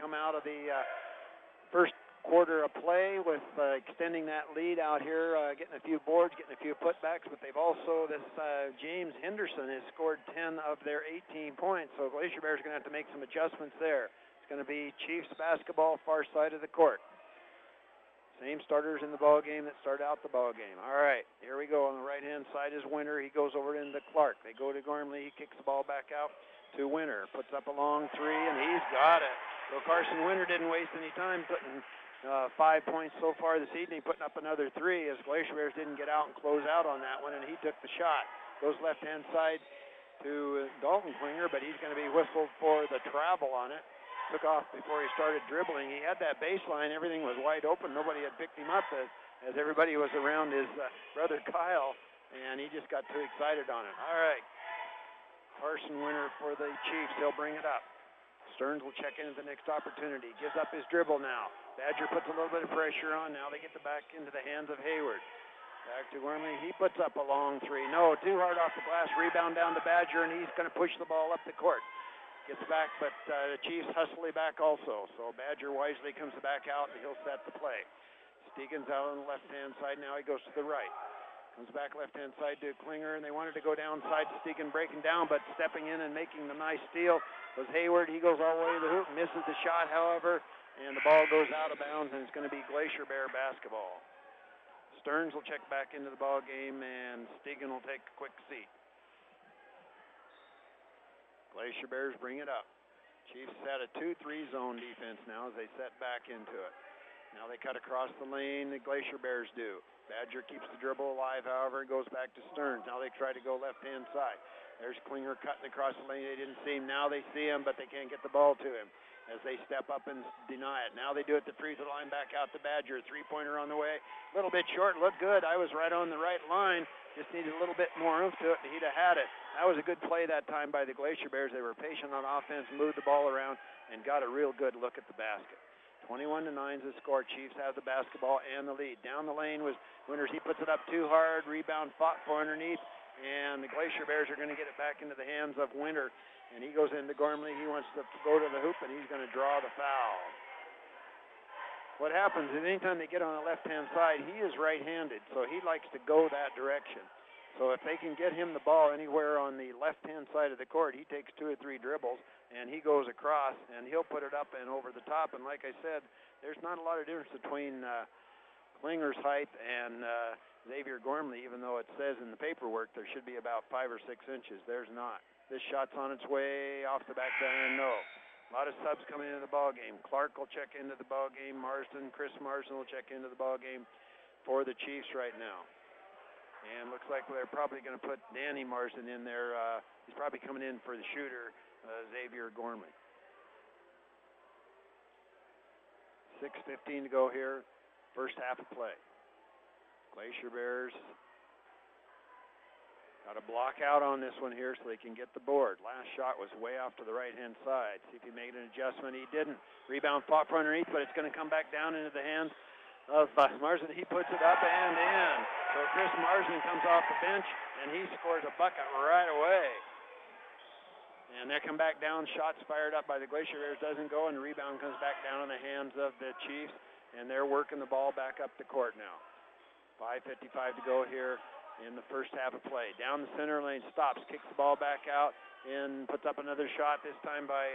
come out of the first quarter of play with extending that lead out here, getting a few boards, getting a few putbacks, but they've also, James Henderson has scored 10 of their 18 points, so Glacier Bears are going to have to make some adjustments there. It's going to be Chiefs basketball, far side of the court. Same starters in the ball game that started out the ball game. All right, here we go. On the right-hand side is Winter. He goes over into Clark. They go to Gormley. He kicks the ball back out to Winter. Puts up a long three, and he's got it. So Carson Winter didn't waste any time putting 5 points so far this evening, putting up another three as Glacier Bears didn't get out and close out on that one, and he took the shot. Goes left-hand side to Dalton Klinger, but he's going to be whistled for the travel on it. Took off before he started dribbling. He had that baseline. Everything was wide open. Nobody had picked him up as everybody was around his brother Kyle, and he just got too excited on it. All right. Carson Winter for the Chiefs. He'll bring it up. Stearns will check into the next opportunity. Gives up his dribble now. Badger puts a little bit of pressure on. Now they get the back into the hands of Hayward. Back to Gormley. He puts up a long three. No, too hard off the glass. Rebound down to Badger, and he's going to push the ball up the court. Gets back, but the Chiefs hustling back also. So Badger wisely comes back out, and he'll set the play. Stegan's out on the left-hand side. Now he goes to the right. Comes back left-hand side to Klinger, and they wanted to go downside to Stegan breaking down, but stepping in and making the nice steal was Hayward. He goes all the way to the hoop, misses the shot, however, and the ball goes out of bounds, and it's going to be Glacier Bear basketball. Stearns will check back into the ball game, and Stegan will take a quick seat. Glacier Bears bring it up. Chiefs set a 2-3 zone defense now as they set back into it. Now they cut across the lane, the Glacier Bears do. Badger keeps the dribble alive, however, and goes back to Stearns. Now they try to go left-hand side. There's Klinger cutting across the lane. They didn't see him. Now they see him, but they can't get the ball to him as they step up and deny it. Now they do it to free throw line, back out to Badger. Three-pointer on the way. A little bit short, looked good. I was right on the right line. Just needed a little bit more oomph to it, and he'd have had it. That was a good play that time by the Glacier Bears. They were patient on offense, moved the ball around, and got a real good look at the basket. 21-9 is the score. Chiefs have the basketball and the lead. Down the lane was Winters. He puts it up too hard. Rebound fought for underneath, and the Glacier Bears are going to get it back into the hands of Winter. And he goes into Gormley. He wants to go to the hoop, and he's going to draw the foul. What happens is anytime they get on the left-hand side, he is right-handed, so he likes to go that direction. So if they can get him the ball anywhere on the left-hand side of the court, he takes 2 or 3 dribbles, and he goes across, and he'll put it up and over the top. And like I said, there's not a lot of difference between Klinger's height and Xavier Gormley, even though it says in the paperwork there should be about 5 or 6 inches. There's not. This shot's on its way off the back and no. A lot of subs coming into the ball game. Clark will check into the ball game. Chris Marsden will check into the ball game for the Chiefs right now. And looks like they're probably going to put Danny Marsden in there. He's probably coming in for the shooter, Xavier Gormley. 6:15 to go here, first half of play. Glacier Bears got a block out on this one here so they can get the board. Last shot was way off to the right-hand side. See if he made an adjustment. He didn't. Rebound fought for underneath, but it's going to come back down into the hands of Marsden. He puts it up and in. So Chris Marsden comes off the bench, and he scores a bucket right away. And they come back down. Shots fired up by the Glacier Bears doesn't go, and the rebound comes back down in the hands of the Chiefs, and they're working the ball back up the court now. 5:55 to go here in the first half of play. Down the center lane, stops, kicks the ball back out, and puts up another shot, this time by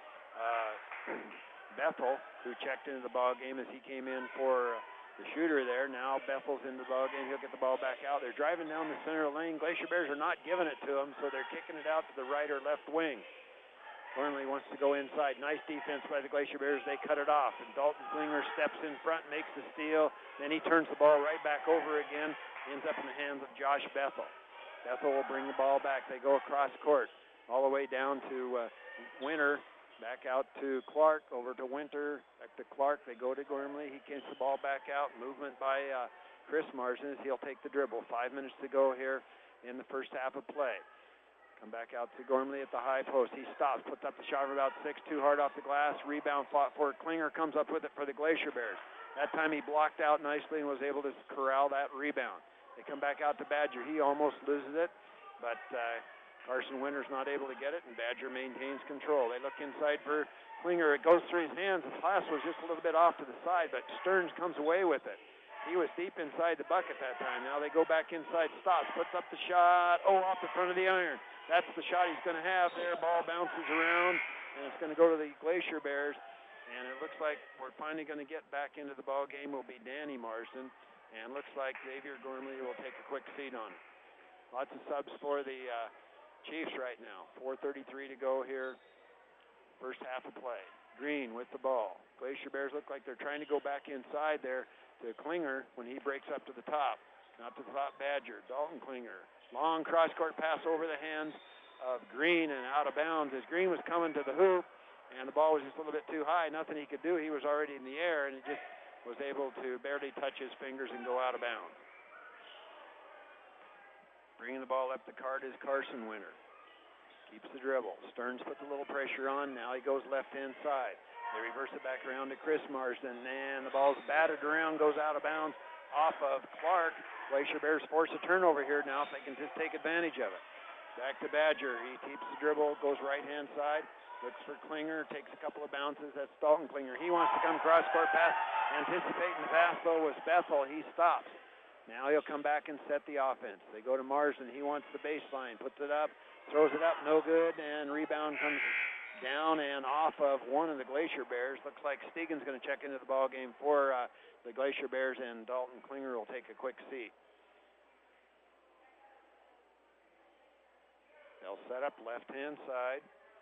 Bethel, who checked into the ball game as he came in for the shooter there. Now Bethel's in the ball game. He'll get the ball back out. They're driving down the center lane. Glacier Bears are not giving it to them, so they're kicking it out to the right or left wing. Gormley wants to go inside. Nice defense by the Glacier Bears. They cut it off, and Dalton Klinger steps in front, makes the steal. Then he turns the ball right back over again. Ends up in the hands of Josh Bethel. Bethel will bring the ball back. They go across court all the way down to Winter. Back out to Clark, over to Winter, back to Clark. They go to Gormley. He gets the ball back out. Movement by Chris Marsden. He'll take the dribble. 5 minutes to go here in the first half of play. Come back out to Gormley at the high post. He stops, puts up the shot of about 6, too hard off the glass. Rebound fought for. Klinger comes up with it for the Glacier Bears. That time he blocked out nicely and was able to corral that rebound. They come back out to Badger. He almost loses it, but Carson Winter's not able to get it, and Badger maintains control. They look inside for Klinger, it goes through his hands. The pass was just a little bit off to the side, but Stearns comes away with it. He was deep inside the bucket that time. Now they go back inside. Stops, puts up the shot. Oh, off the front of the iron. That's the shot he's going to have there. Ball bounces around, and it's going to go to the Glacier Bears. And it looks like we're finally going to get back into the ball game. Will be Danny Marsden, and looks like Xavier Gormley will take a quick seat on it. Lots of subs for the Chiefs right now. 4:33 to go here. First half of play. Green with the ball. Glacier Bears look like they're trying to go back inside there to Klinger when he breaks up to the top. Not to the top, Badger. Dalton Klinger. Long cross-court pass over the hands of Green and out of bounds as Green was coming to the hoop, and the ball was just a little bit too high. Nothing he could do. He was already in the air, and he just was able to barely touch his fingers and go out of bounds. Bringing the ball up the cart is Carson Winter. Keeps the dribble. Stearns puts a little pressure on. Now he goes left-hand side. They reverse it back around to Chris Marsden, and the ball's batted around, goes out of bounds off of Clark. Glacier Bears force a turnover here now if they can just take advantage of it. Back to Badger. He keeps the dribble, goes right-hand side, looks for Klinger, takes a couple of bounces. That's Dalton Klinger. He wants to come cross-court pass. Anticipating the pass, though, was Bethel. He stops. Now he'll come back and set the offense. They go to Marsden. He wants the baseline, puts it up, throws it up, no good, and rebound comes down and off of one of the Glacier Bears. Looks like Stegan's going to check into the ball game for the Glacier Bears, and Dalton Klinger will take a quick seat. They'll set up left-hand side.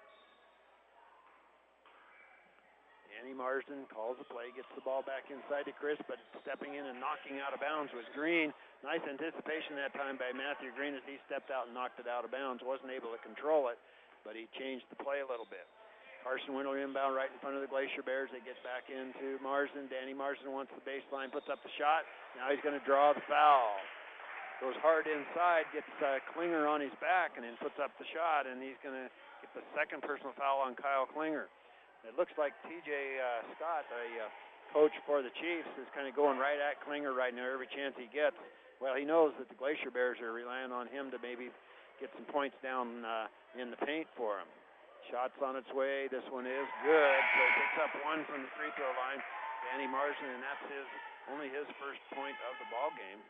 Danny Marsden calls the play, gets the ball back inside to Chris, but stepping in and knocking out of bounds was Green. Nice anticipation that time by Matthew Green as he stepped out and knocked it out of bounds. Wasn't able to control it, but he changed the play a little bit. Carson Winter inbound right in front of the Glacier Bears. They get back into Marsden. Danny Marsden wants the baseline, puts up the shot. Now he's going to draw the foul. Goes hard inside, gets Klinger on his back, and then puts up the shot, and he's going to get the second personal foul on Kyle Klinger. It looks like T.J. Scott, a coach for the Chiefs, is kind of going right at Klinger right now every chance he gets. Well, he knows that the Glacier Bears are relying on him to maybe get some points down in the paint for him. Shot's on its way. This one is good. So he picks up one from the free throw line. Danny Marsden, and that's only his first point of the ball game.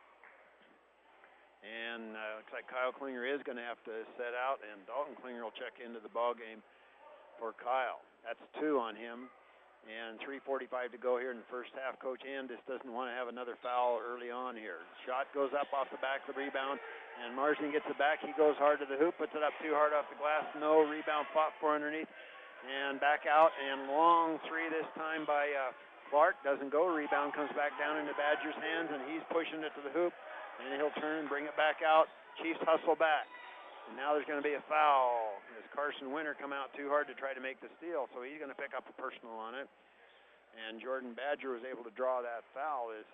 And looks like Kyle Klinger is going to have to set out, and Dalton Klinger will check into the ball game for Kyle. That's 2 on him, and 3:45 to go here in the first half. Coach Andis doesn't want to have another foul early on here. Shot goes up off the back of the rebound, and Marsden gets it back. He goes hard to the hoop, puts it up too hard off the glass. No rebound, fought for underneath, and back out, and long three this time by Clark. Doesn't go. Rebound comes back down into Badger's hands, and he's pushing it to the hoop, and he'll turn, bring it back out. Chiefs hustle back. And now there's going to be a foul as Carson Winter come out too hard to try to make the steal, so he's going to pick up a personal on it. And Jordan Badger was able to draw that foul as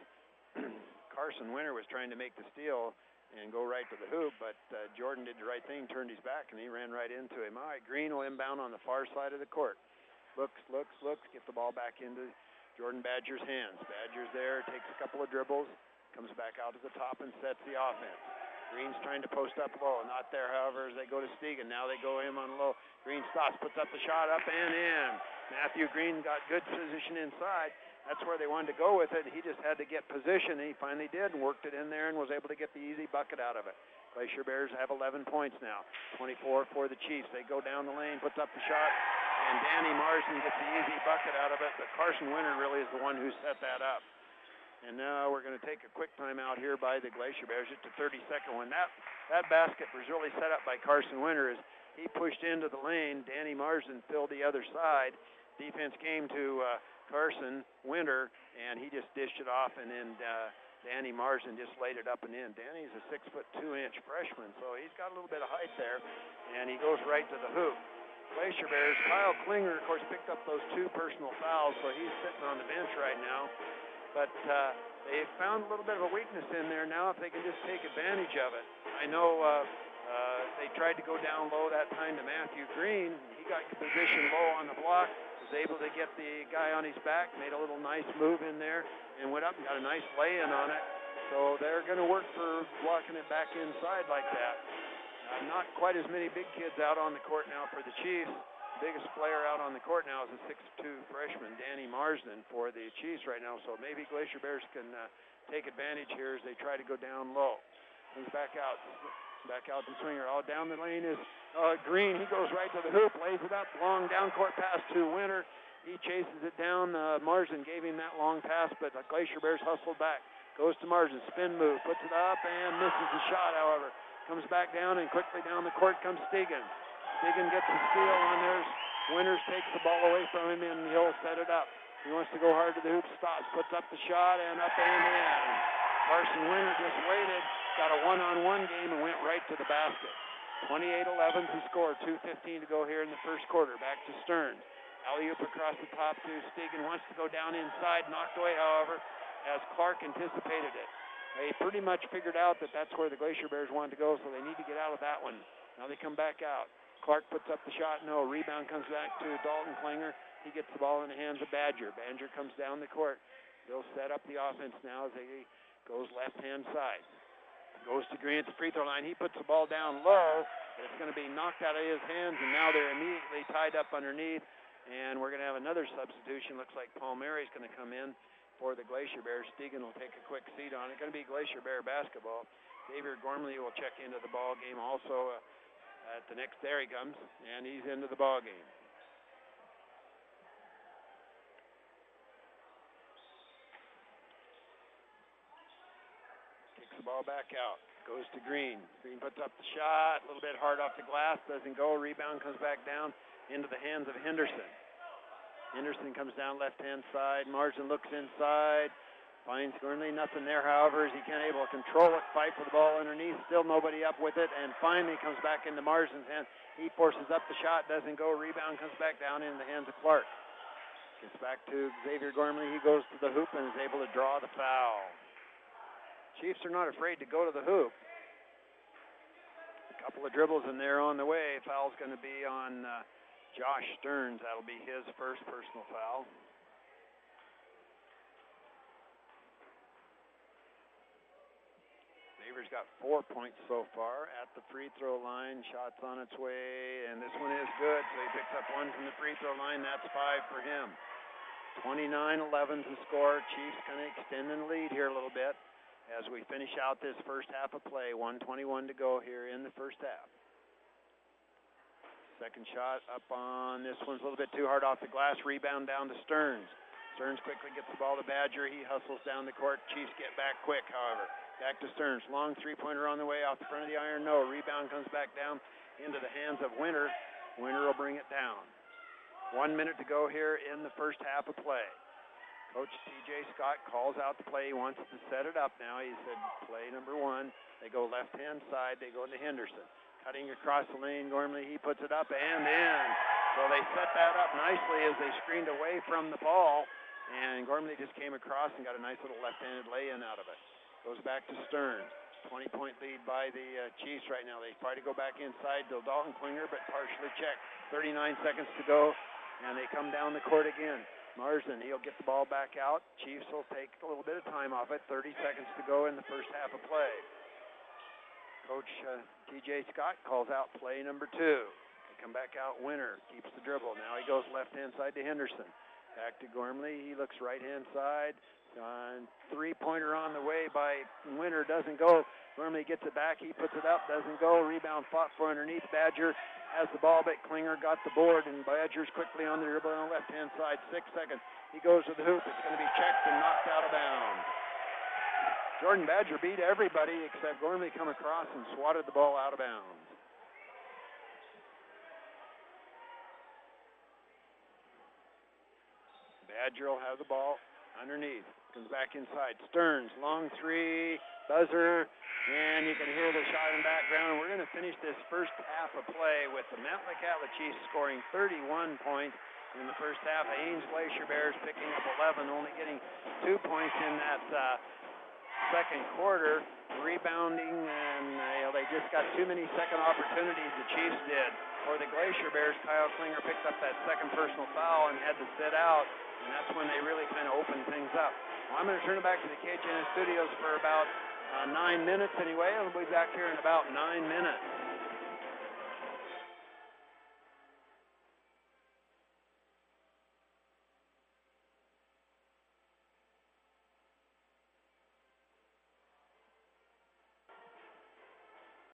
Carson Winter was trying to make the steal and go right to the hoop, but Jordan did the right thing, turned his back, and he ran right into him. All right, Green will inbound on the far side of the court. Looks, get the ball back into Jordan Badger's hands. Badger's there, takes a couple of dribbles, comes back out to the top and sets the offense. Green's trying to post up low. Not there, however, as they go to Stegan. Now they go him on low. Green stops, puts up the shot, up and in. Matthew Green got good position inside. That's where they wanted to go with it. He just had to get position, and he finally did and worked it in there and was able to get the easy bucket out of it. Glacier Bears have 11 points now, 24 for the Chiefs. They go down the lane, puts up the shot, and Danny Marsden gets the easy bucket out of it, but Carson Winter really is the one who set that up. And now we're going to take a quick timeout here by the Glacier Bears, just a 30-second one. That basket was really set up by Carson Winter as he pushed into the lane. Danny Marsden filled the other side. Defense came to Carson Winter, and he just dished it off, and then Danny Marsden just laid it up and in. Danny's a 6'2" freshman, so he's got a little bit of height there, and he goes right to the hoop. Glacier Bears, Kyle Klinger, of course, picked up those 2 personal fouls, so he's sitting on the bench right now. But they found a little bit of a weakness in there now if they can just take advantage of it. I know they tried to go down low that time to Matthew Green. He got positioned low on the block, was able to get the guy on his back, made a little nice move in there, and went up and got a nice lay-in on it. So they're going to work for blocking it back inside like that. Not quite as many big kids out on the court now for the Chiefs. biggest player out on the court now is a 6'2" freshman, Danny Marsden, for the Chiefs right now. So maybe Glacier Bears can take advantage here as they try to go down low. Comes back out to Swinger. All down the lane is Green. He goes right to the hoop, lays it up, long down court pass to Winter. He chases it down. Marsden gave him that long pass, but the Glacier Bears hustled back. Goes to Marsden, spin move, puts it up and misses the shot, however. Comes back down, and quickly down the court comes Stegan. Stegan gets the steal on theirs. Winters takes the ball away from him, and he'll set it up. He wants to go hard to the hoop, stops, puts up the shot, and up and in. Carson Winter just waited, got a one-on-one game, and went right to the basket. 28-11 to score, 2:15 to go here in the first quarter. Back to Stearns. Alley-oop across the top to Stegan. Wants to go down inside, knocked away, however, as Clark anticipated it. They pretty much figured out that that's where the Glacier Bears wanted to go, so they need to get out of that one. Now they come back out. Clark puts up the shot. No. Rebound comes back to Dalton Klinger. He gets the ball in the hands of Badger. Badger comes down the court. They'll set up the offense now as he goes left-hand side. Goes to Green at the free throw line. He puts the ball down low, but it's going to be knocked out of his hands, and now they're immediately tied up underneath, and we're going to have another substitution. Looks like Paul Mary's going to come in for the Glacier Bears. Stegan will take a quick seat on it. Going to be Glacier Bear basketball. Xavier Gormley will check into the ball game also at the next. There he comes, and he's into the ball game. Kicks the ball back out. Goes to Green. Green puts up the shot. A little bit hard off the glass. Doesn't go. Rebound comes back down into the hands of Henderson. Henderson comes down left-hand side. Marsden looks inside. Finds Gormley. Nothing there, however, as he can't able to control it. Fight for the ball underneath. Still nobody up with it. And finally comes back into Marsden's hand. He forces up the shot. Doesn't go. Rebound comes back down in the hands of Clark. Gets back to Xavier Gormley. He goes to the hoop and is able to draw the foul. Chiefs are not afraid to go to the hoop. A couple of dribbles in there on the way. Foul's going to be on Josh Stearns. That'll be his first personal foul. Xavier's got 4 points so far at the free throw line. Shot's on its way, and this one is good. So he picks up one from the free throw line. That's 5 for him. 29-11 to score. Chiefs kind of extending the lead here a little bit as we finish out this first half of play. 1:21 to go here in the first half. Second shot up on this one's a little bit too hard off the glass. Rebound down to Stearns. Stearns quickly gets the ball to Badger. He hustles down the court. Chiefs get back quick, however. Back to Stearns. Long three-pointer on the way off the front of the iron. No. Rebound comes back down into the hands of Winter. Winter will bring it down. 1 minute to go here in the first half of play. Coach T.J. Scott calls out the play. He wants to set it up now. He said play number 1. They go left-hand side. They go into Henderson. Cutting across the lane, Gormley, he puts it up and in. So they set that up nicely as they screened away from the ball. And Gormley just came across and got a nice little left-handed lay-in out of it. Goes back to Stearns. 20-point lead by the Chiefs right now. They try to go back inside to Dalton Klinger, but partially checked. 39 seconds to go, and they come down the court again. Marsden, he'll get the ball back out. Chiefs will take a little bit of time off it. 30 seconds to go in the first half of play. Coach T.J. Scott calls out play number 2. They come back out. Winter keeps the dribble. Now he goes left-hand side to Henderson. Back to Gormley. He looks right-hand side. Three-pointer on the way by Winter. Doesn't go. Gormley gets it back. He puts it up. Doesn't go. Rebound fought for underneath. Badger has the ball, but Klinger got the board, and Badger's quickly on the dribble on the left-hand side. 6 seconds. He goes to the hoop. It's going to be checked and knocked out of bounds. Jordan Badger beat everybody except Gormley come across and swatted the ball out of bounds. Badger will have the ball underneath. Comes back inside. Stearns, long three, buzzer, and you can hear the shot in the background. We're going to finish this first half of play with the Metlakatla Chiefs scoring 31 points in the first half. Ames Glacier Bears picking up 11, only getting 2 points in that second quarter. Rebounding, and they just got too many second opportunities, the Chiefs did. For the Glacier Bears, Kyle Klinger picked up that second personal foul and had to sit out, and that's when they really kind of opened things up. Well, I'm going to turn it back to the KHNS studios for about 9 minutes anyway. I'll be back here in about 9 minutes.